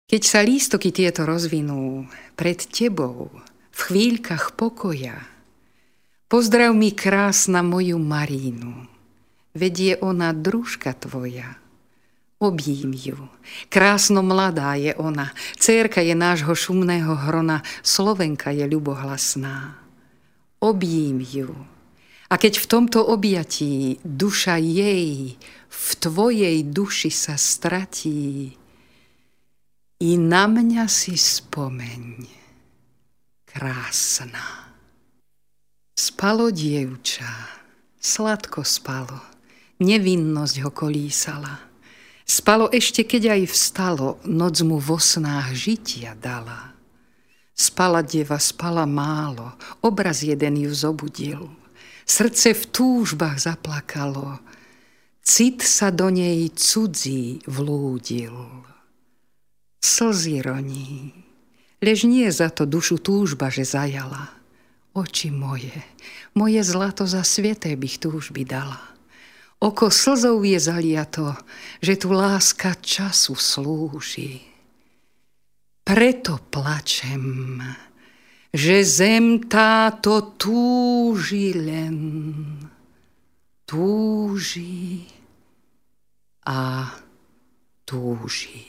Keď sa lístoky tieto rozvinú pred tebou v chvíľkach pokoja, pozdrav mi krásna moju Marínu, veď je ona družka tvoja. Objím ju, krásno mladá je ona, dcérka je nášho šumného hrona, Slovenka je ľubohlasná. Objím ju, a keď v tomto objatí duša jej v tvojej duši sa stratí, i na mňa si spomeň, krásna. Spalo dievča, sladko spalo, nevinnosť ho kolísala. Spalo ešte, keď aj vstalo, noc mu vo snách žitia dala. Spala deva, spala málo, obraz jeden ju zobudil. Srdce v túžbách zaplakalo, cit sa do nej cudzí vlúdil. Slzy roní, lež nie za to dušu túžba, že zajala. Oči moje zlato za sveté bych túžby dala. Oko slzou je zaliato, že tu láska času slúži. Preto plačem, že zem táto túži len, túži a túži.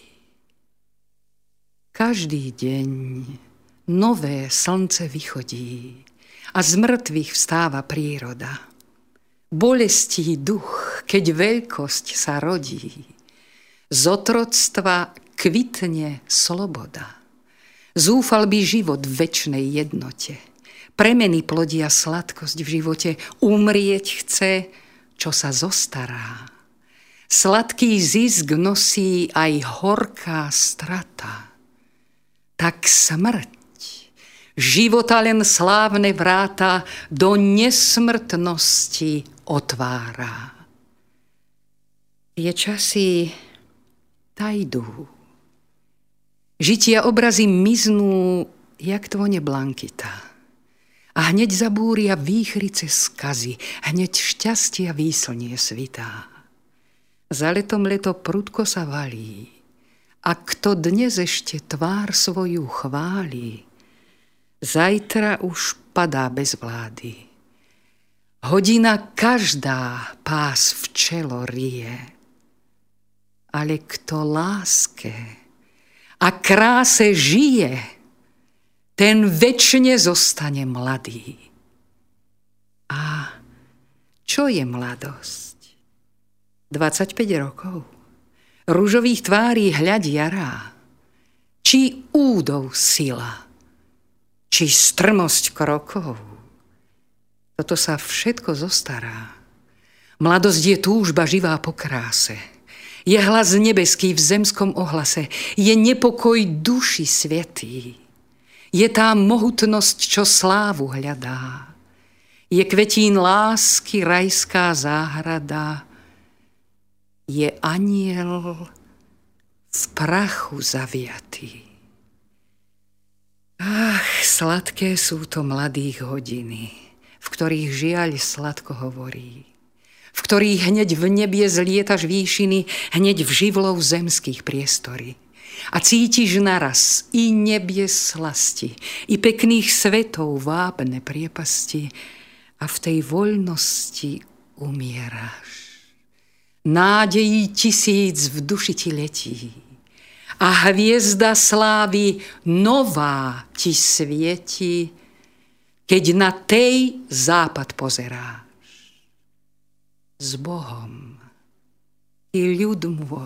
Každý deň nové slnce vychodí a z mŕtvych vstáva príroda. Bolestí duch, keď veľkosť sa rodí. Z otroctva kvitne sloboda. Zúfal by život v večnej jednote. Premeny plodia sladkosť v živote. Umrieť chce, čo sa zostará. Sladký zisk nosí aj horká strata. Tak smrť života len slávne vráta do nesmrtnosti otvára. Tie časy tajdú. Žitia obrazy miznú, jak tvone blankita. A hneď zabúria výchrice skazy, hneď šťastia výslnie svitá. Za letom leto prudko sa valí, a kto dnes ešte tvár svoju chváli, zajtra už padá bez vlády. Hodina každá pás v čelo rie, ale kto láske a kráse žije, ten večne zostane mladý. A čo je mladosť? 25 rokov? Ružových tvárí hľad jará? Či údov sila? Či strmosť krokov? Toto sa všetko zostará. Mladosť je túžba živá po kráse. Je hlas nebeský v zemskom ohlase. Je nepokoj duši svätý. Je tá mohutnosť, čo slávu hľadá. Je kvetín lásky rajská záhrada. Je anjel v prachu zaviatý. Ach, sladké sú to mladých hodiny, v ktorých žiaľ sladko hovorí, v ktorých hneď v nebie zlietaš výšiny, hneď v živlov zemských priestory. A cítiš naraz i nebie slasti, i pekných svetov vábne priepasti, a v tej voľnosti umieráš. Nádejí 1000 v duši ti letí, a hviezda slávy nová ti svieti, keď na tej západ pozeráš. S Bohom, ty ľud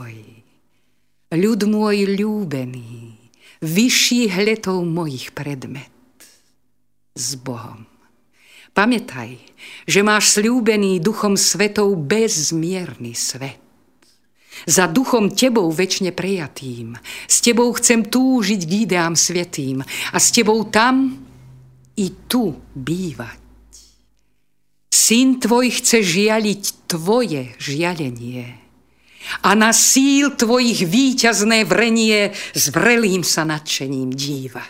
môj ľúbený, vyšší hletov mojich predmet. S Bohom. Pamätaj, že máš sľúbený duchom svetov bezmierny svet. Za duchom tebou večne prejatým, s tebou chcem túžiť k ideám svätým a s tebou tam i tu bývať. Syn tvoj chce žialiť tvoje žialenie a na síl tvojich víťazné vrenie s vrelým sa nadšením dívať.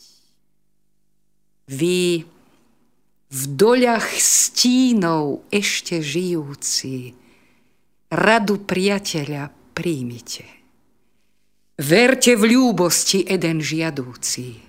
Vy v doľach stínov ešte žijúci, radu priateľa príjmite. Verte v ľúbosti jeden žiadúci.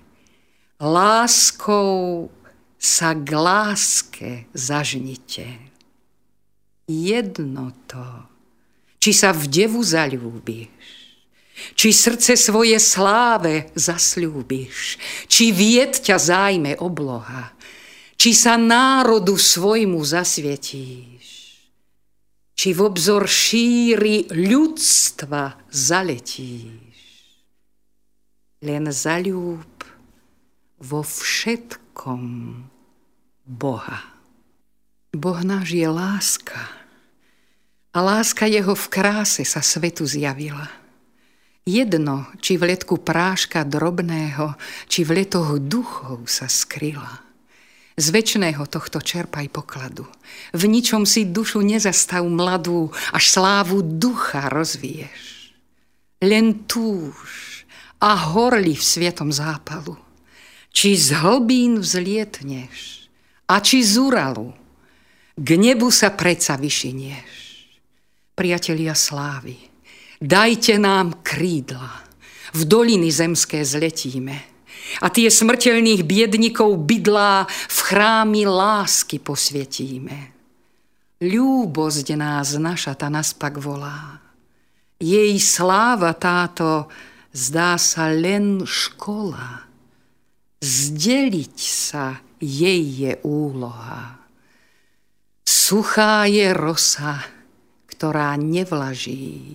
Láskou sa k láske zažnite. Jedno to, či sa v devu zaľúbiš, či srdce svoje sláve zasľúbiš, či vied ťa zájme obloha, či sa národu svojmu zasvietíš, či v obzor šíri ľudstva zaletíš. Len zaľúb vo všetkom Boha. Boh náš je láska a láska jeho v kráse sa svetu zjavila. Jedno, či v letku práška drobného, či v letoch duchov sa skryla. Z večného tohto čerpaj pokladu. V ničom si dušu nezastav mladú, až slávu ducha rozvieš. Len túž a horli v svietom zápalu. Či z hlbín vzlietneš, a či z Uralu, k nebu sa predsa vyšinieš. Priatelia slávy, dajte nám krídla, v doliny zemské zletíme a tie smrteľných biednikov bydlá v chrámi lásky posvietíme. Ľúbosť nás naša ta naspak volá, jej sláva táto zdá sa len škola. Zdeliť sa jej je úloha. Suchá je rosa, ktorá nevlaží.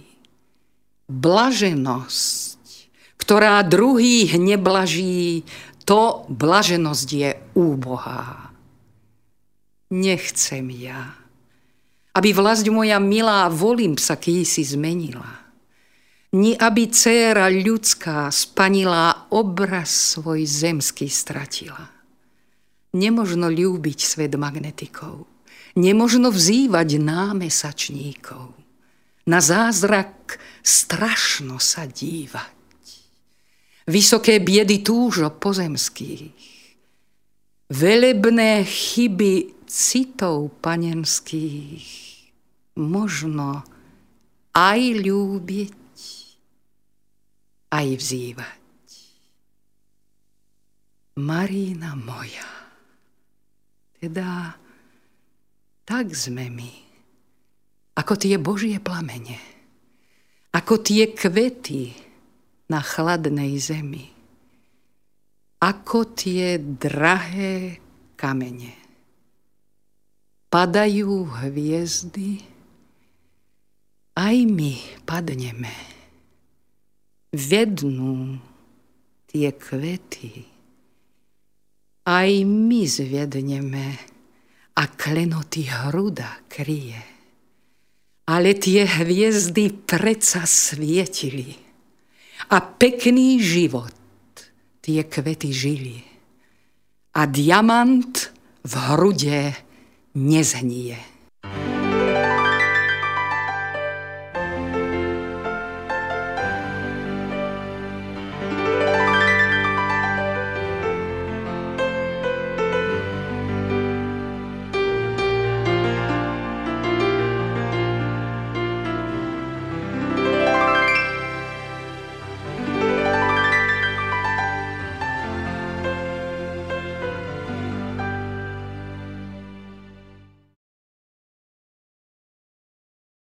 Blaženosť, ktorá druhých neblaží, to blaženosť je úbohá. Nechcem ja, aby vlasť moja milá volím sa kýsi zmenila, ni aby dcéra ľudská spanilá obraz svoj zemský stratila. Nemožno ľúbiť svet magnetikov, nemožno vzývať námesačníkov, na zázrak strašno sa dívať. Vysoké biedy túžo pozemských, velebné chyby citov panenských, možno aj ľúbiť, aj vzývať. Marína moja, teda tak sme my, ako tie Božie plamene, ako tie kvety na chladnej zemi, ako tie drahé kamene. Padajú hviezdy, aj my padneme. Vednú tie kvety, aj my zvedneme a klenoty hruda kryje. Ale tie hviezdy predsa svietili a pekný život tie kvety žili. A diamant v hrude nezhnije.